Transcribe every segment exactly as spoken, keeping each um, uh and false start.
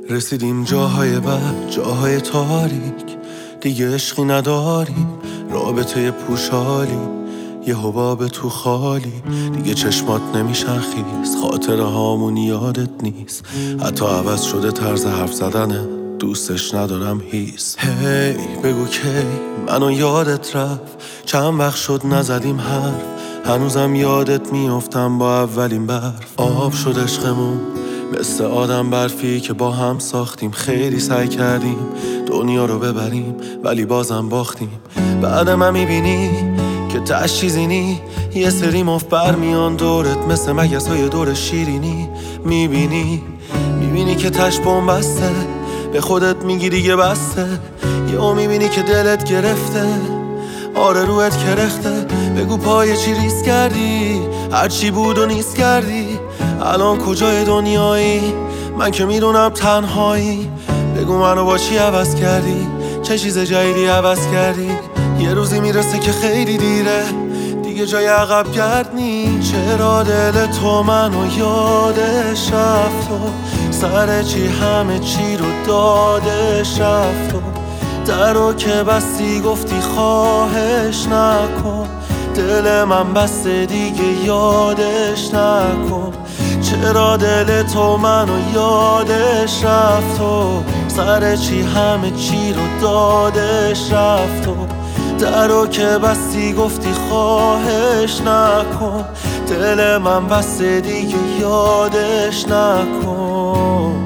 رسیدیم جاهای بد، جاهای تاریک، دیگه عشقی نداریم، رابطه پوشالی، یه حباب تو خالی، دیگه چشمات نمیشن خیز، خاطره هامون یادت نیست، حتی عوض شده طرز حرف زدنه، دوستش ندارم هیس. هی hey, بگو کی منو یادت رفت، چند وقت شد نزدیم حرف، هنوزم یادت میافتم با اولین برف. آب شد عشقمون مثل آدم برفی که با هم ساختیم، خیلی سعی کردیم دنیا رو ببریم ولی بازم باختیم. بعد من میبینی که تش چیزی نی، یه سری مفت برمیان دورت مثل مگس های دور شیرینی. میبینی میبینی که تش بومبسته، به خودت میگی دیگه بسته، یهو میبینی که دلت گرفته، آره روحت کرخته. بگو پای چی ریز کردی، هرچی بود و نیست کردی، الان کجای دنیایی، من که میدونم تنهایی. بگو منو با چی عوض کردی، چه چیز جدیدی عوض کردی. یه روزی میرسه که خیلی دیره، دیگه جای عقب گرد نی. چرا دل تو منو یادش رفت و سر چی همه چی رو دادش رفت و درو که بستی گفتی خواهش نکن، دل من بسته دیگه یادش نکن. چرا دل تو منو یادش رفت و سر چی همه چی رو دادش رفت و درو که بستی گفتی خواهش نکن، دل من بسته دیگه یادش نکن.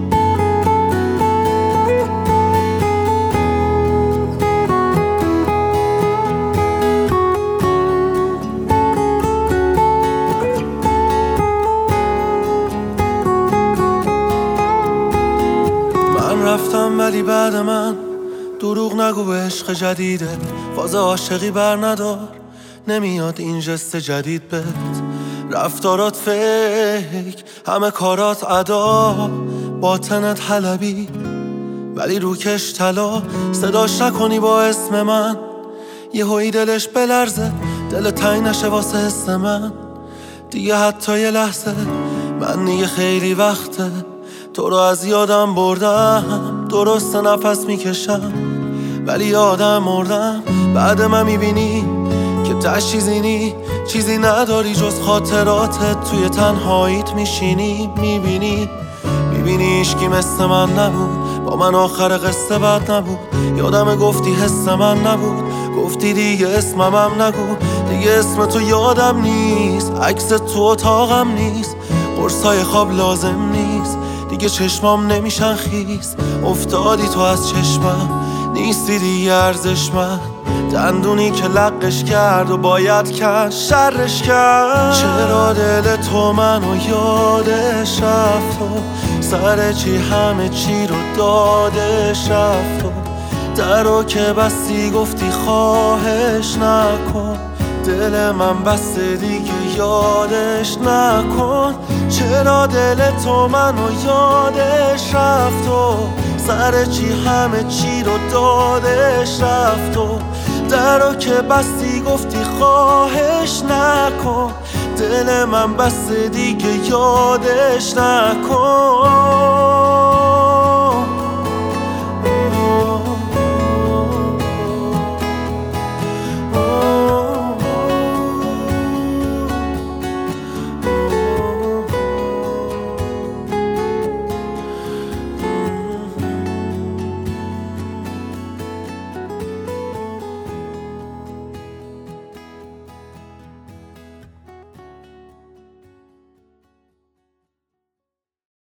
رفتم ولی بعد من دروغ نگو به عشق جدیده، فاز عاشقی بر ندار، نمیاد این جست جدید بهت. رفتارات فیک، همه کارات ادا، باطنت حلبی ولی روکش طلا. صداش نکنی با اسم من، یه هایی دلش بلرزه، دل تنگ نشه واسه حس من دیگه حتی یه لحظه. من دیگه خیلی وقته تو رو از یادم بردم، درست نفس میکشم ولی یادم مردم. بعد من میبینی که تش چیزی نی، چیزی نداری جز خاطراتت، توی تنهاییت میشینی. میبینی میبینی عشقی مثل من نبود، با من آخر قصه بد نبود. یادم گفتی حس من نبود، گفتی دیگه اسمم نگو، دیگه اسم تو یادم نیست، عکس تو اتاقم نیست، قرصای خواب لازم نیست، دیگه چشمام نمیشن خیس. افتادی تو از چشمم، نیستی دیگه ارزشمند، دندونی که لقش کرد و باید کرد شرش کرد. چرا دل تو منو یادش رفت و سر چی همه چی رو دادش رفت و درو که بستی گفتی خواهش نکن، دل من بسته دیگه یادش نکن. چرا دل تو منو یادش رفت و سر چی همه چی رو دادش رفت و درو که بستی گفتی خواهش نکن، دل من بسته دیگه یادش نکن.